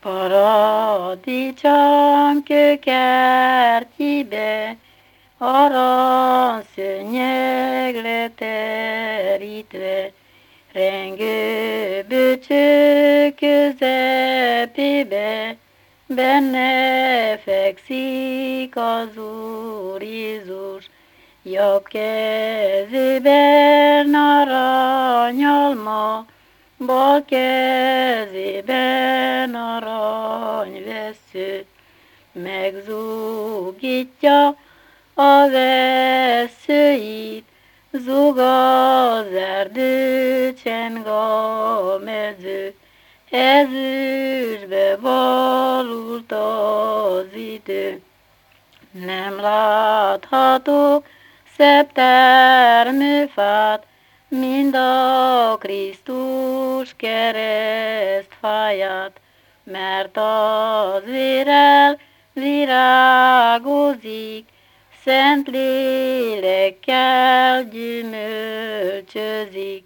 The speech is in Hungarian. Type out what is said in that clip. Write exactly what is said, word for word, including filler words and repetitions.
Paradicsom kőkertjébe, aranyszőnyeg leterítve, rengő böcső közepébe, benne fekszik az Úr Jézus, jobb kezében aranyalma, bal kezében aranyvessző, megzúgítja a vesszőit, zúg az erdő, cseng a mező, ezüstbe valult az idő. Nem láthatok szebb termőfát, mind a Krisztus keresztfáját, mert az vérrel virágozik, szent lélekkel gyümölcsözik.